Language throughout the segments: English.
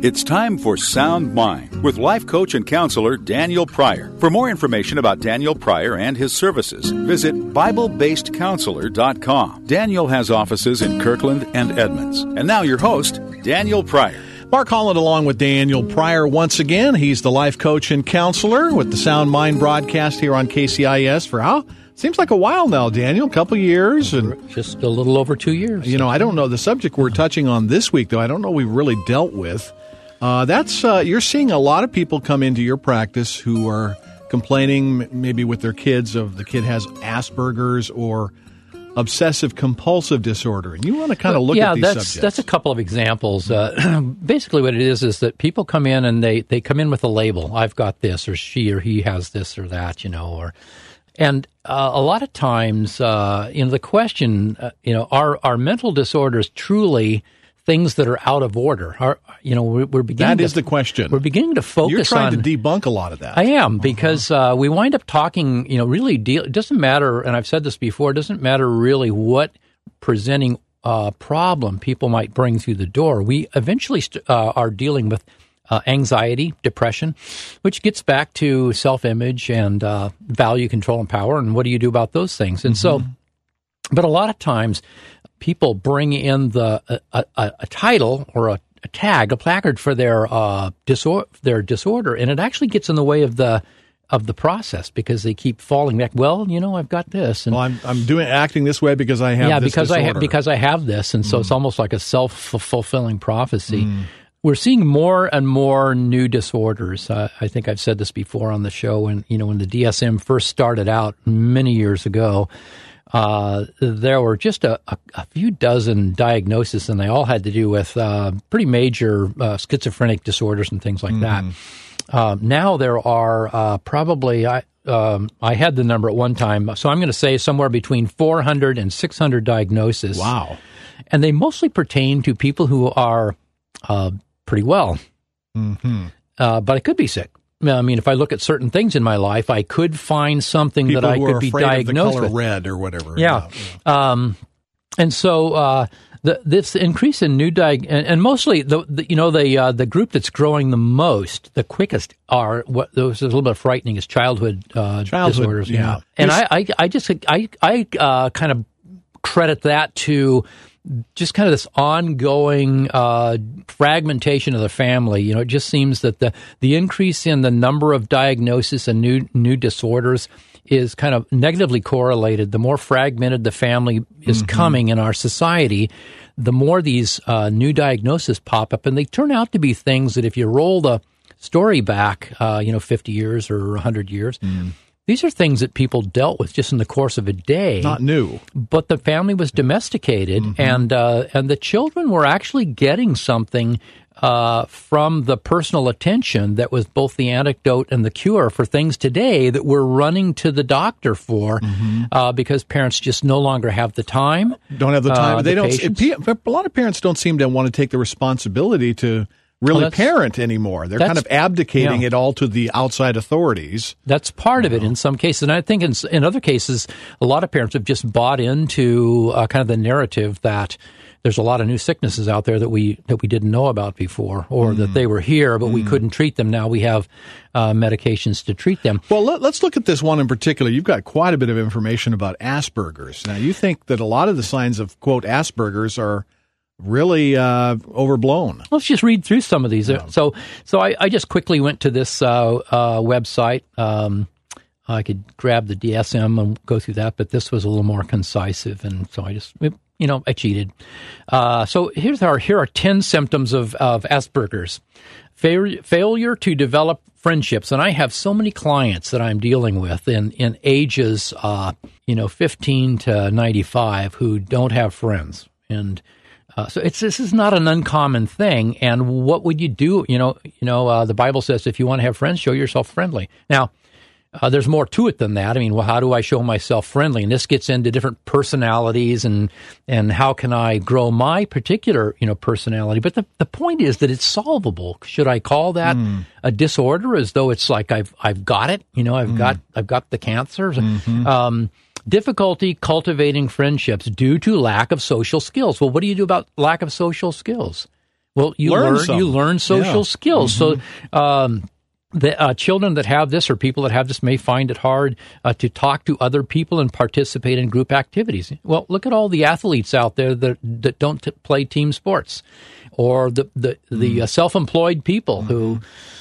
It's time for Sound Mind with life coach and counselor Daniel Pryor. For more information about Daniel Pryor and his services, visit BibleBasedCounselor.com. Daniel has offices in Kirkland and Edmonds. And now your host, Daniel Pryor. Mark Holland along with Daniel Pryor once again. He's the life coach and counselor with the Sound Mind broadcast here on KCIS for how? Seems like a while now, Daniel, a couple years. And just a little over 2 years. You know, I don't know. The subject we're touching on this week, though, I don't know we've really dealt with. You're seeing a lot of people come into your practice who are complaining maybe with their kids of the kid has Asperger's or obsessive-compulsive disorder. And you want to kind of look at these subjects. That's a couple of examples. Basically what it is that people come in and they come in with a label. I've got this, or she or he has this or that, And a lot of times, the question, are mental disorders truly things that are out of order? We're beginning. That is the question. We're beginning to focus on. You're trying to debunk a lot of that. I am, because we wind up talking. It doesn't matter, and I've said this before. It doesn't matter really what presenting problem people might bring through the door. We eventually are dealing with anxiety, depression, which gets back to self-image and value, control, and power. And what do you do about those things? And but a lot of times people bring in a title or a tag, a placard for their disorder, and it actually gets in the way of the process because they keep falling back. Well, I've got this, and I'm acting this way because I have this disorder. because I have this, and so it's almost like a self-fulfilling prophecy. We're seeing more and more new disorders. I think I've said this before on the show. When the DSM first started out many years ago, there were just a few dozen diagnoses, and they all had to do with pretty major schizophrenic disorders and things like that. Now there are probably, I had the number at one time, so I'm going to say somewhere between 400 and 600 diagnoses. Wow. And they mostly pertain to people who are pretty well, but I could be sick. I mean, if I look at certain things in my life, I could find something people that I could be diagnosed of the color with. Red or whatever. Yeah. And so this increase in new and mostly the group that's growing the most, the quickest, are what those is a little bit frightening is childhood disorders. Yeah. And I kind of credit that to just kind of this ongoing fragmentation of the family. It just seems that the increase in the number of diagnoses and new disorders is kind of negatively correlated. The more fragmented the family is coming in our society, the more these new diagnoses pop up, and they turn out to be things that if you roll the story back, 50 years or 100 years, these are things that people dealt with just in the course of a day. Not new. But the family was domesticated, and the children were actually getting something from the personal attention that was both the antidote and the cure for things today that we're running to the doctor for because parents just no longer have the time. Don't have the time. They don't. Patience. A lot of parents don't seem to want to take the responsibility to really parent anymore. They're kind of abdicating it all to the outside authorities. That's part of it in some cases. And I think in other cases, a lot of parents have just bought into kind of the narrative that there's a lot of new sicknesses out there that we didn't know about before, or that they were here, but we couldn't treat them. Now we have medications to treat them. Well, let's look at this one in particular. You've got quite a bit of information about Asperger's. Now, you think that a lot of the signs of, quote, Asperger's are really overblown. Let's just read through some of these. Yeah. So I just quickly went to this website. I could grab the DSM and go through that, but this was a little more concise, and so I just I cheated. So here are 10 symptoms of Asperger's. Failure to develop friendships, and I have so many clients that I'm dealing with in ages 15 to 95 who don't have friends, and so this is not an uncommon thing. And what would you do? The Bible says if you want to have friends, show yourself friendly. Now, there's more to it than that. I mean, well, how do I show myself friendly? And this gets into different personalities and how can I grow my particular, personality. But the point is that it's solvable. Should I call that a disorder, as though it's like I've got it? I've got the cancer. Difficulty cultivating friendships due to lack of social skills. Well, what do you do about lack of social skills? Well, you learn social skills. So the children that have this or people that have this may find it hard to talk to other people and participate in group activities. Well, look at all the athletes out there that don't play team sports, or the self-employed people who.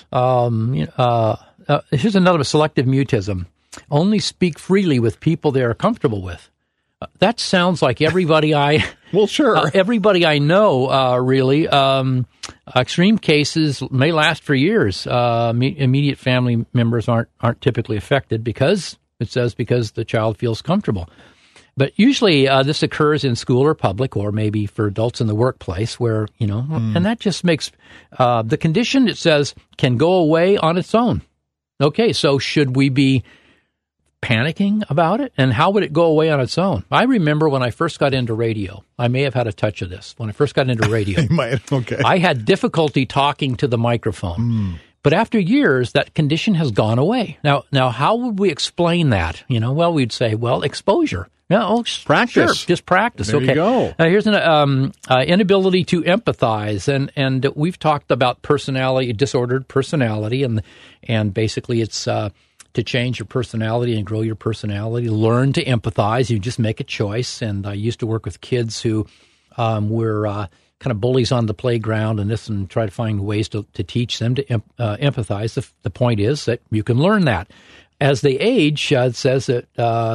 Here's another selective mutism. Only speak freely with people they are comfortable with. That sounds like everybody everybody I know, really. Extreme cases may last for years. Immediate family members aren't typically affected because the child feels comfortable. But usually this occurs in school or public, or maybe for adults in the workplace where, and that just makes the condition, it says, can go away on its own. Okay, so should we be panicking about it? And how would it go away on its own? I remember when I first got into radio, I may have had a touch of this. When I first got into radio, I had difficulty talking to the microphone. But after years, that condition has gone away. Now, how would we explain that? Well, we'd say, exposure. Practice. Sure, just practice. There you go. Here's an inability to empathize, and we've talked about disordered personality, and basically it's to change your personality and grow your personality. Learn to empathize. You just make a choice. And I used to work with kids who were kind of bullies on the playground and try to find ways to teach them to empathize. The point is that you can learn that. As they age, it says that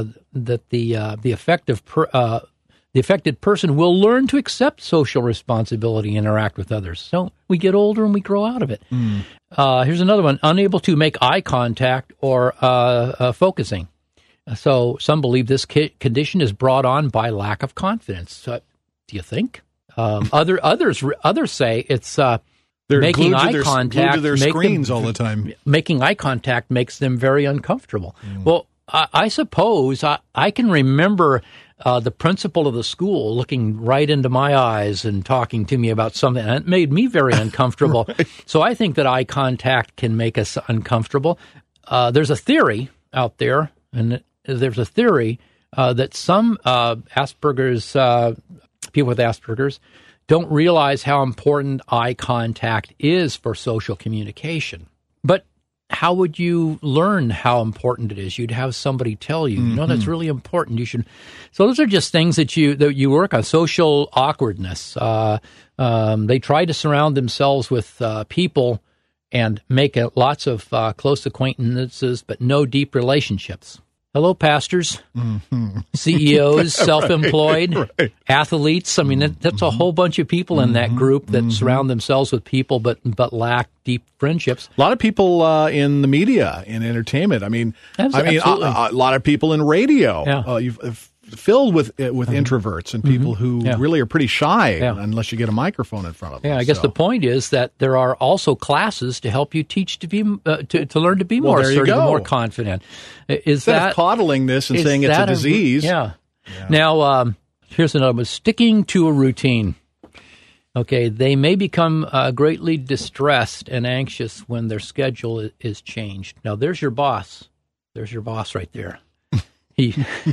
the affected person will learn to accept social responsibility and interact with others. So we get older and we grow out of it. Here's another one: unable to make eye contact or focusing. So some believe this condition is brought on by lack of confidence. Do you think? Others say it's they're making eye glued contact to their screens all the time. Making eye contact makes them very uncomfortable. Well, I suppose I can remember the principal of the school looking right into my eyes and talking to me about something, and it made me very uncomfortable. Right. So I think that eye contact can make us uncomfortable. There's a theory out there, and there's a theory that some Asperger's people with Asperger's don't realize how important eye contact is for social communication. But how would you learn how important it is? You'd have somebody tell you, that's really important. You should. So those are just things that you work on. Social awkwardness. They try to surround themselves with people and make lots of close acquaintances, but no deep relationships. Hello, pastors, CEOs, self-employed, athletes. I mean, that's a whole bunch of people in that group that surround themselves with people but lack deep friendships. A lot of people in the media, in entertainment. I mean, a lot of people in radio. Yeah. Filled with introverts and people who really are pretty shy unless you get a microphone in front of them. Yeah, I guess the point is that there are also classes to help you teach to be to learn to be more assertive, more confident. Instead of coddling this and saying it's a disease. Now, here's another one: sticking to a routine. Okay, they may become greatly distressed and anxious when their schedule is changed. Now, there's your boss. There's your boss right there. He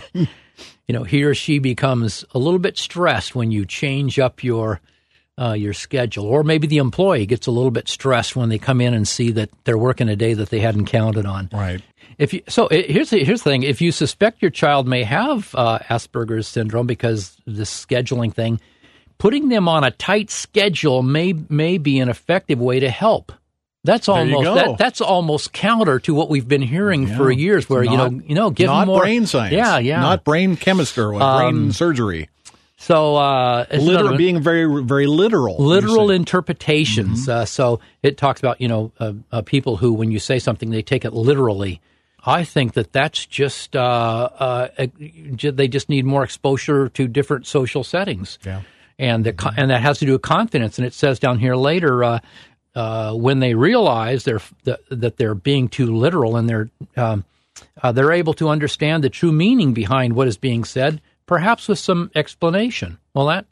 or she becomes a little bit stressed when you change up your schedule, or maybe the employee gets a little bit stressed when they come in and see that they're working a day that they hadn't counted on. Right. Here's the thing: if you suspect your child may have Asperger's syndrome because this scheduling thing, putting them on a tight schedule may be an effective way to help. That's almost counter to what we've been hearing for years, where give them more brain science, not brain chemistry or brain surgery. So being very, very literal interpretations. So it talks about people who, when you say something, they take it literally. I think that's just they just need more exposure to different social settings. Yeah, and that has to do with confidence. And it says down here later. When they realize that they're being too literal and they're able to understand the true meaning behind what is being said, perhaps with some explanation. Well,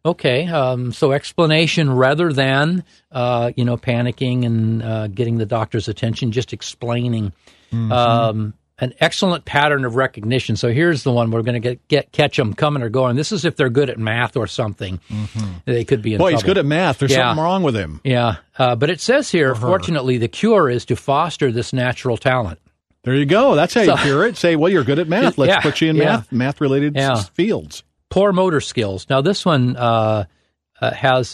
so explanation rather than panicking and getting the doctor's attention, just explaining. an excellent pattern of recognition. So here's the one we're going to catch them coming or going. This is if they're good at math or something. They could be in trouble. He's good at math. There's something wrong with him. Yeah. But it says here, fortunately, the cure is to foster this natural talent. There you go. That's how you cure it. Say, well, you're good at math. Let's put you in math-related fields. Poor motor skills. Now, this one has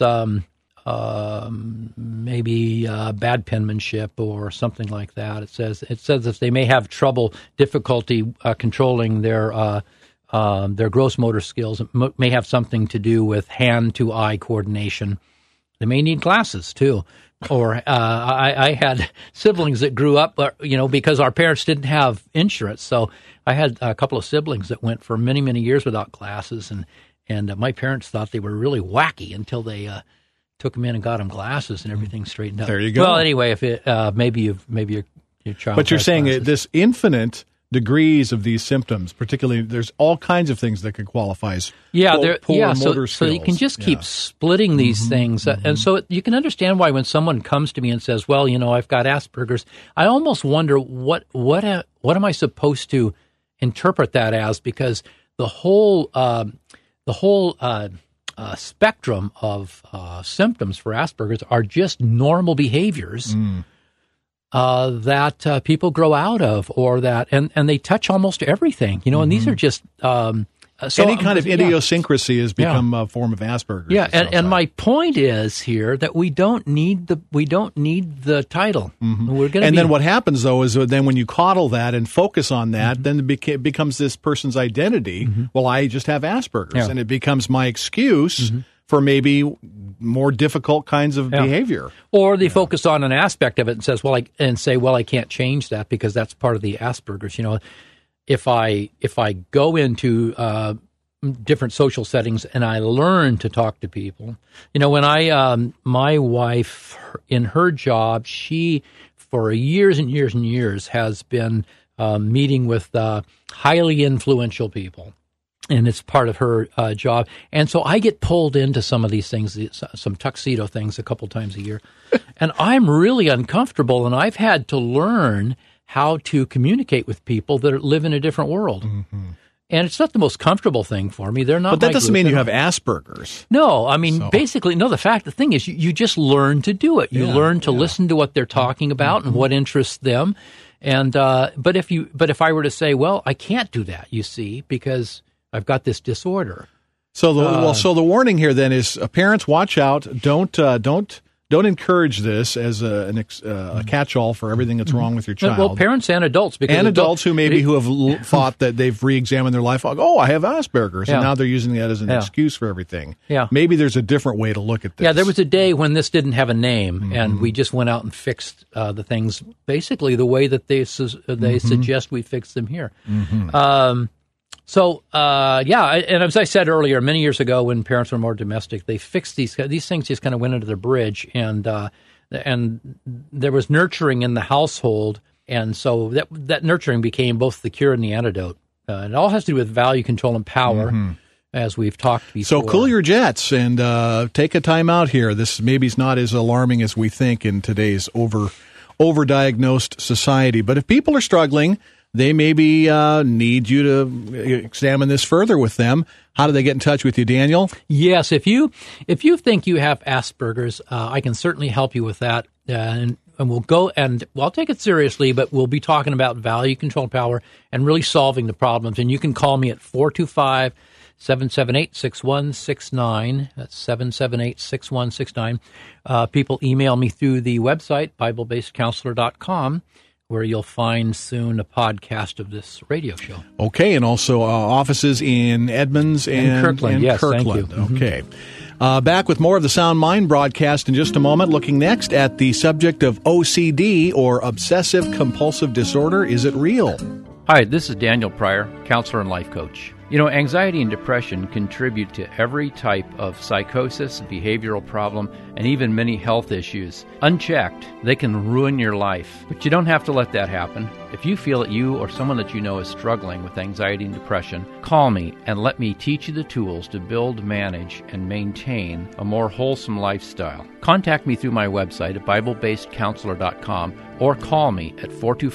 maybe bad penmanship or something like that. It says that they may have difficulty controlling their gross motor skills. It may have something to do with hand-to-eye coordination. They may need glasses, too. Or I had siblings that grew up, because our parents didn't have insurance. So I had a couple of siblings that went for many, many years without glasses, and my parents thought they were really wacky until they took them in and got them glasses, and everything straightened up. There you go. Well, anyway, if it maybe your child. But you're saying glasses. This infinite degrees of these symptoms, particularly, there's all kinds of things that could qualify as poor motor skills. So you can just keep splitting these things. And so you can understand why when someone comes to me and says, well, I've got Asperger's, I almost wonder what am I supposed to interpret that as, because the whole spectrum of symptoms for Asperger's are just normal behaviors that people grow out of, or that, and they touch almost everything, and these are just any kind of idiosyncrasy has become a form of Asperger's. Yeah, and my point is here that we don't need the title. We're going then what happens though is then when you coddle that and focus on that, then it becomes this person's identity. Well, I just have Asperger's, and it becomes my excuse for maybe more difficult kinds of behavior. Or they focus on an aspect of it and says, well, I can't change that because that's part of the Asperger's. If I go into different social settings and I learn to talk to people, when my wife in her job, she for years and years and years has been meeting with highly influential people. And it's part of her job. And so I get pulled into some of these things, some tuxedo things a couple times a year. And I'm really uncomfortable, and I've had to learn how to communicate with people that live in a different world. And it's not the most comfortable thing for me. They're not. But that doesn't mean you have Asperger's. No, I mean, basically, no, the thing is you just learn to do it. You learn to listen to what they're talking about and what interests them. And but if I were to say, well, I can't do that, you see, because I've got this disorder. So the warning here then is parents, watch out. Don't encourage this as a catch-all for everything that's wrong with your child. Well, parents and adults. And adults who have thought that they've re-examined their life. Oh, I have Asperger's, and now they're using that as an excuse for everything. Yeah. Maybe there's a different way to look at this. Yeah, there was a day when this didn't have a name, and we just went out and fixed the things basically the way that they suggest we fix them here. And as I said earlier, many years ago when parents were more domestic, they fixed these things, just kind of went under the bridge, and there was nurturing in the household, and so that nurturing became both the cure and the antidote. It all has to do with value, control, and power, as we've talked before. So cool your jets and take a time out here. This maybe is not as alarming as we think in today's overdiagnosed society. But if people are struggling, they maybe need you to examine this further with them. How do they get in touch with you, Daniel? Yes, if you think you have Asperger's, I can certainly help you with that. And we'll go and I'll take it seriously, but we'll be talking about value, control, power, and really solving the problems. And you can call me at 425-778-6169. That's 778-6169. People email me through the website, BibleBasedCounselor.com. where you'll find soon a podcast of this radio show. Okay, and also offices in Edmonds and Kirkland. Yes, Kirkland. Thank you. Okay. Back with more of the Sound Mind broadcast in just a moment, looking next at the subject of OCD, or obsessive compulsive disorder. Is it real? Hi, this is Daniel Pryor, counselor and life coach. You know, anxiety and depression contribute to every type of psychosis, behavioral problem, and even many health issues. Unchecked, they can ruin your life. But you don't have to let that happen. If you feel that you or someone that you know is struggling with anxiety and depression, call me and let me teach you the tools to build, manage, and maintain a more wholesome lifestyle. Contact me through my website at BibleBasedCounselor.com or call me at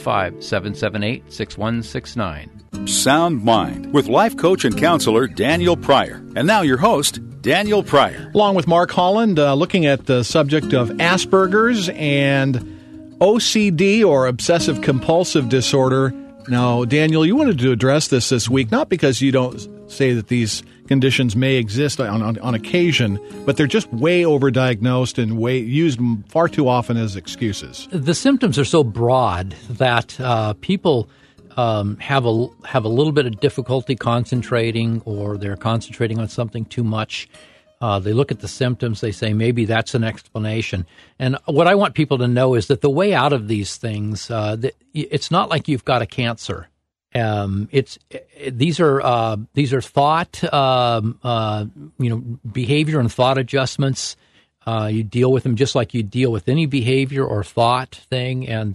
425-778-6169. Sound Mind with life coach and counselor Daniel Pryor. And now your host, Daniel Pryor. Along with Mark Holland, looking at the subject of Asperger's and OCD, or obsessive compulsive disorder. Now, Daniel, you wanted to address this week, not because you don't say that these conditions may exist on occasion, but they're just way overdiagnosed and used far too often as excuses. The symptoms are so broad that people have a little bit of difficulty concentrating, or they're concentrating on something too much. They look at the symptoms, they say maybe that's an explanation. And what I want people to know is that the way out of these things, it's not like you've got a cancer. These are thought, behavior and thought adjustments. You deal with them just like you deal with any behavior or thought thing, and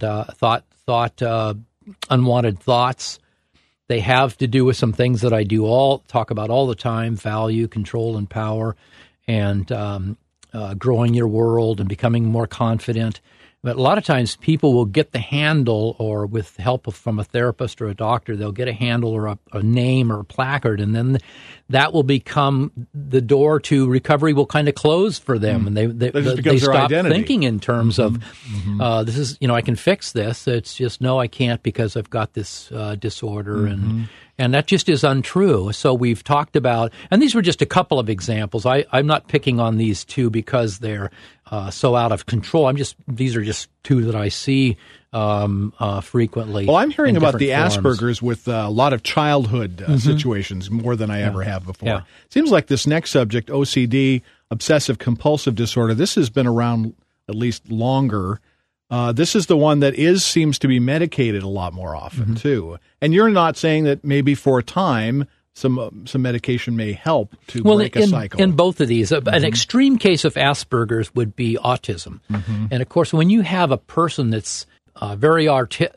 unwanted thoughts. They have to do with some things that I talk about all the time: value, control, and power, and growing your world and becoming more confident. But a lot of times people will get the handle, or with help from a therapist or a doctor, they'll get a handle or a name or a placard, and then that will become the door to recovery will kind of close for them, and they stop thinking in terms of this is, I can fix this. It's just, no, I can't, because I've got this disorder, and that just is untrue. So we've talked about, and these were just a couple of examples. I'm not picking on these two because they're so out of control. These are just two that I see frequently. Well, I'm hearing about the forms. Asperger's with a lot of childhood situations, more than I ever have before. Yeah. Seems like this next subject, OCD, obsessive compulsive disorder, this has been around at least longer. This is the one that seems to be medicated a lot more often, too. And you're not saying that maybe for a time some medication may help to break a cycle. In both of these, an extreme case of Asperger's would be autism. And, of course, when you have a person that's very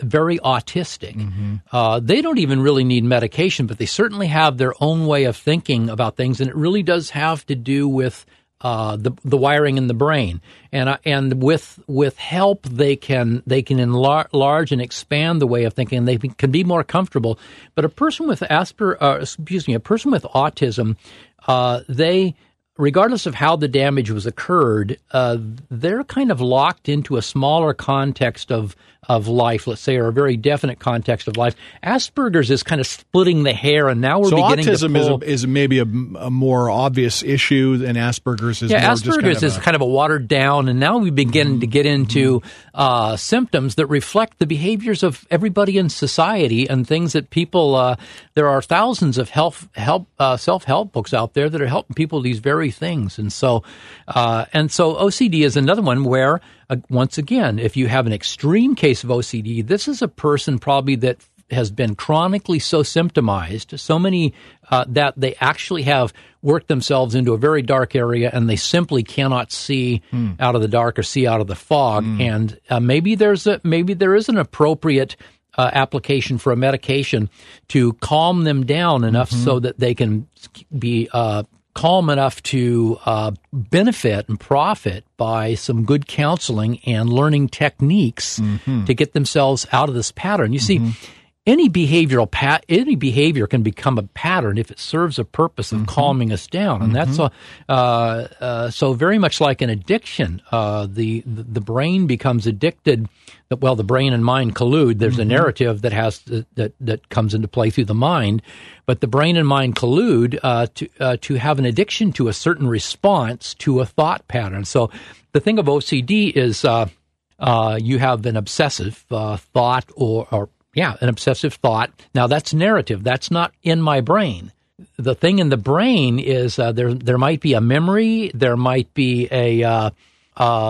autistic, they don't even really need medication, but they certainly have their own way of thinking about things, and it really does have to do with the wiring in the brain, and with help they can enlarge and expand the way of thinking. They can be more comfortable. But a person with a person with autism, they, regardless of how the damage was occurred, they're kind of locked into a smaller context of life, let's say, or a very definite context of life. Asperger's is kind of splitting the hair, and now we're beginning to pull. So autism is maybe a more obvious issue than Asperger's is. Yeah, more Asperger's is kind of a watered down, and now we begin to get into symptoms that reflect the behaviors of everybody in society and things that people. There are thousands of self-help books out there that are helping people with these very things, and so OCD is another one where. Once again, if you have an extreme case of OCD, this is a person probably that has been chronically so symptomized, so many that they actually have worked themselves into a very dark area, and they simply cannot see out of the dark or see out of the fog. And maybe there is an appropriate application for a medication to calm them down enough so that they can be calm enough to benefit and profit by some good counseling and learning techniques to get themselves out of this pattern. You see, any behavior can become a pattern if it serves a purpose of calming us down, and that's so very much like an addiction. The brain becomes addicted. Well, the brain and mind collude. There's a narrative that comes into play through the mind, but the brain and mind collude to have an addiction to a certain response to a thought pattern. So the thing of OCD is you have an obsessive thought an obsessive thought. Now, that's narrative. That's not in my brain. The thing in the brain is there might be a memory. There might be a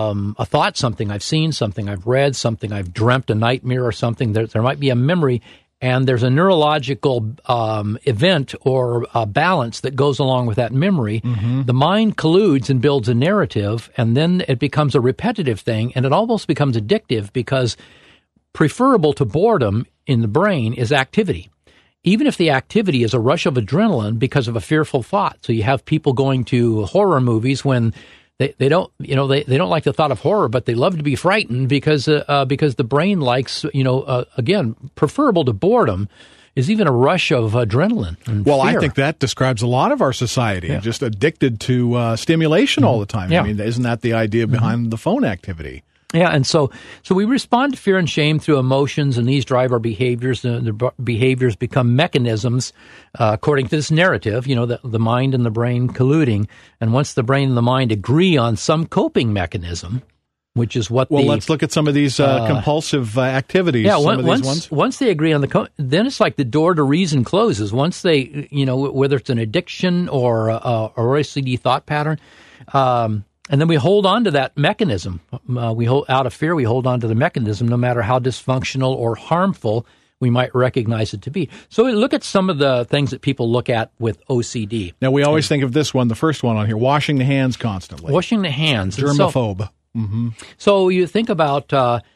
thought, something I've seen, something I've read, something I've dreamt, a nightmare or something. There might be a memory, and there's a neurological event or balance that goes along with that memory, the mind colludes and builds a narrative, and then it becomes a repetitive thing, and it almost becomes addictive because preferable to boredom in the brain is activity. Even if the activity is a rush of adrenaline because of a fearful thought. So you have people going to horror movies when they don't like the thought of horror, but they love to be frightened because the brain likes, again, preferable to boredom is even a rush of adrenaline and Well, fear. I think that describes a lot of our society, just addicted to stimulation all the time. Yeah. I mean, isn't that the idea behind the phone activity? Yeah, and so we respond to fear and shame through emotions, and these drive our behaviors. The behaviors become mechanisms, according to this narrative, the mind and the brain colluding. And once the brain and the mind agree on some coping mechanism, which is what let's look at some of these compulsive activities. Yeah, some of these ones. Once they agree on then it's like the door to reason closes. Once they, whether it's an addiction or OCD thought pattern, and then we hold on to that mechanism. Out of fear, we hold on to the mechanism, no matter how dysfunctional or harmful we might recognize it to be. So we look at some of the things that people look at with OCD. Now, we always think of this one, the first one on here, washing the hands constantly. Washing the hands. Germaphobe. So you think about,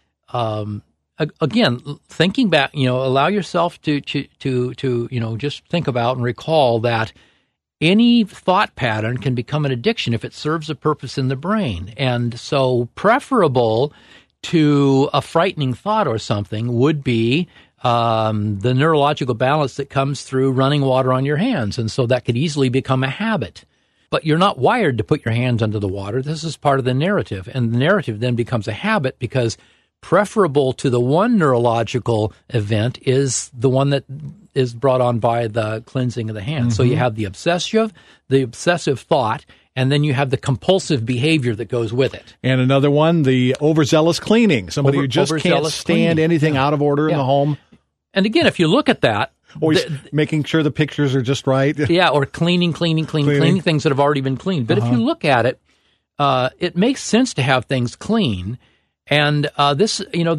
again, thinking back, allow yourself to just think about and recall that any thought pattern can become an addiction if it serves a purpose in the brain. And so preferable to a frightening thought or something would be the neurological balance that comes through running water on your hands. And so that could easily become a habit. But you're not wired to put your hands under the water. This is part of the narrative. And the narrative then becomes a habit because preferable to the one neurological event is the one that is brought on by the cleansing of the hands. So you have the obsessive thought, and then you have the compulsive behavior that goes with it. And another one, the overzealous cleaning. Somebody who just can't stand anything out of order in the home. And again, if you look at that, Always making sure the pictures are just right. Yeah, or cleaning things that have already been cleaned. But if you look at it, it makes sense to have things clean. And this,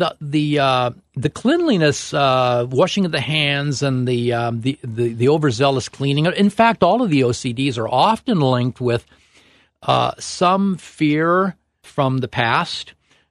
the cleanliness, washing of the hands, and the overzealous cleaning. In fact, all of the OCDs are often linked with some fear from the past,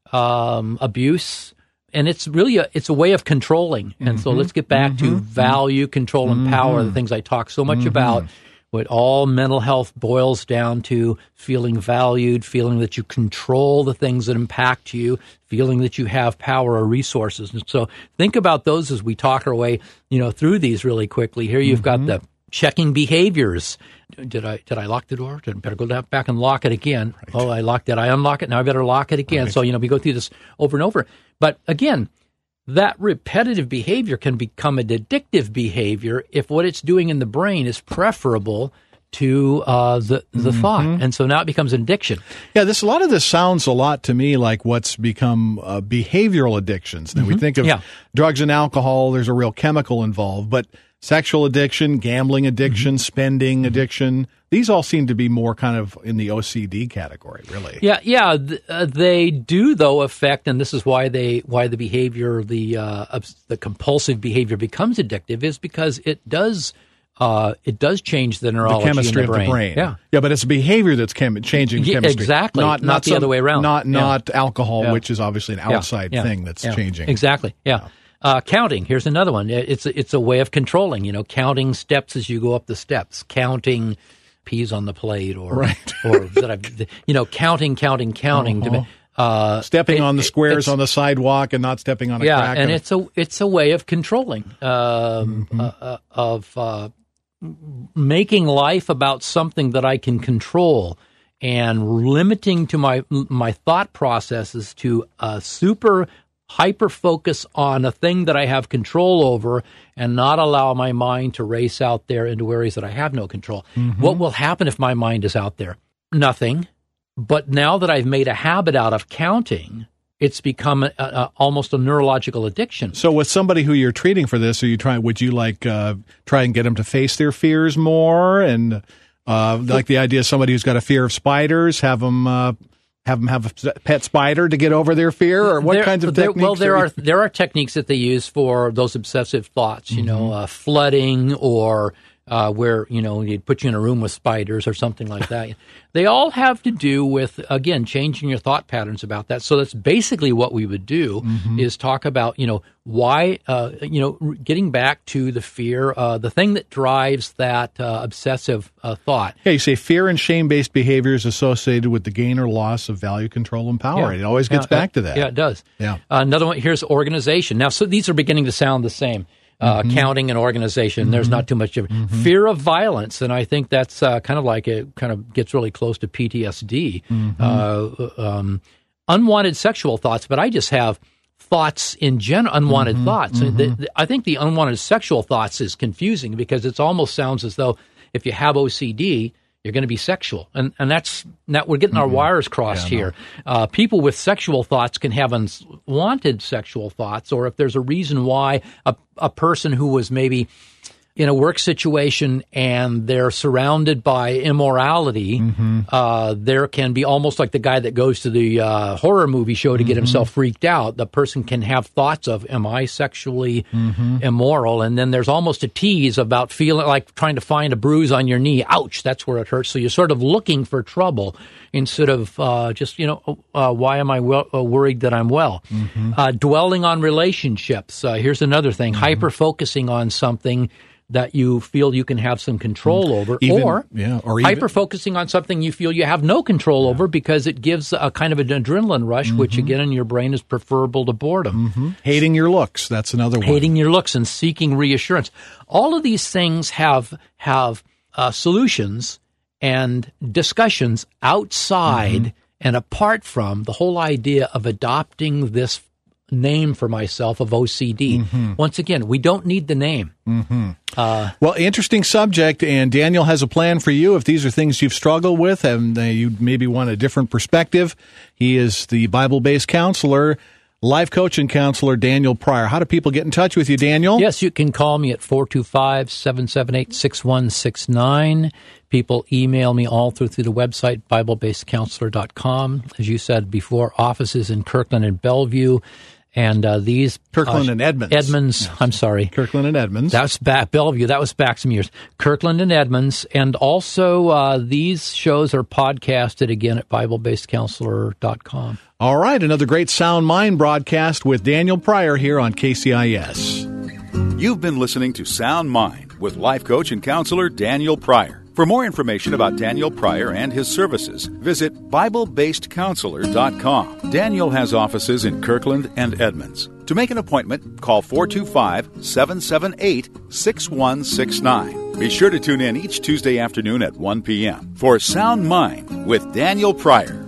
abuse. And it's really a way of controlling. And so let's get back to value, control, and power, the things I talk so much about. What all mental health boils down to: feeling valued, feeling that you control the things that impact you, feeling that you have power or resources. And so think about those as we talk our way, through these really quickly. Here you've got the checking behaviors. Did I lock the door? Better go back and lock it again. Right. Oh, I locked it. I unlock it. Now I better lock it again. Right. So, we go through this over and over. But again, that repetitive behavior can become an addictive behavior if what it's doing in the brain is preferable to the thought. And so now it becomes an addiction. Yeah, a lot of this sounds a lot to me like what's become behavioral addictions. Now, we think of drugs and alcohol, there's a real chemical involved, but sexual addiction, gambling addiction, spending addiction, these all seem to be more kind of in the OCD category, really. Yeah, they do though affect, and this is why the behavior, the compulsive behavior becomes addictive, is because it does change the neurology, the chemistry in the brain. Of the brain. Yeah, but it's behavior that's changing chemistry. Exactly, not the other way around. Not alcohol, which is obviously an outside thing that's changing. Exactly. Yeah. Counting. Here's another one. It's a way of controlling. Counting steps as you go up the steps. Counting peas on the plate, or counting. Stepping on the squares on the sidewalk and not stepping on a crack. Yeah, and it's a way of controlling, of making life about something that I can control, and limiting to my thought processes to a super hyper focus on a thing that I have control over, and not allow my mind to race out there into areas that I have no control. What will happen if my mind is out there? Nothing. But now that I've made a habit out of counting, it's become almost a neurological addiction. So with somebody who you're treating for this, would you try and get them to face their fears more? And like the idea of somebody who's got a fear of spiders, have them have them have a pet spider to get over their fear, or what kinds of techniques? Well, there are techniques that they use for those obsessive thoughts. You know, flooding, or where you'd put you in a room with spiders or something like that. They all have to do with, again, changing your thought patterns about that. So that's basically what we would do is talk about why getting back to the fear, the thing that drives that obsessive thought. Yeah, you say fear and shame-based behaviors associated with the gain or loss of value, control, and power. Yeah. It always gets back to that. Yeah, it does. Yeah. Another one, here's organization. Now, so these are beginning to sound the same. Counting an organization, there's not too much of fear of violence, and I think that's kind of gets really close to PTSD. Unwanted sexual thoughts, but I just have thoughts in general, unwanted thoughts. I think the unwanted sexual thoughts is confusing because it almost sounds as though if you have OCD, you're going to be sexual, and that's we're getting our wires crossed here. People with sexual thoughts can have unwanted sexual thoughts, or if there's a reason why a person who was maybe in a work situation and they're surrounded by immorality, there can be almost like the guy that goes to the horror movie show to get himself freaked out. The person can have thoughts of, am I sexually immoral? And then there's almost a tease about feeling like trying to find a bruise on your knee. Ouch, that's where it hurts. So you're sort of looking for trouble instead of why am I worried that I'm well? Dwelling on relationships. Here's another thing, hyper-focusing on something that you feel you can have some control over, or hyper-focusing on something you feel you have no control over because it gives a kind of an adrenaline rush, which, again, in your brain is preferable to boredom. Hating your looks, that's another one. Hating your looks and seeking reassurance. All of these things have solutions and discussions outside and apart from the whole idea of adopting this name for myself of OCD. Once again, we don't need the name. Well, interesting subject, and Daniel has a plan for you if these are things you've struggled with and you maybe want a different perspective. He is the Bible-based counselor, life coach and counselor, Daniel Pryor. How do people get in touch with you, Daniel? Yes, you can call me at 425-778-6169. People email me all through the website, BibleBasedCounselor.com. As you said before, offices in Kirkland and Bellevue. And these Kirkland and Edmonds. I'm sorry. Kirkland and Edmonds. That's back Bellevue. That was back some years. Kirkland and Edmonds. And also these shows are podcasted again at BibleBasedCounselor.com. All right. Another great Sound Mind broadcast with Daniel Pryor here on KCIS. You've been listening to Sound Mind with life coach and counselor Daniel Pryor. For more information about Daniel Pryor and his services, visit BibleBasedCounselor.com. Daniel has offices in Kirkland and Edmonds. To make an appointment, call 425-778-6169. Be sure to tune in each Tuesday afternoon at 1 p.m. for Sound Mind with Daniel Pryor.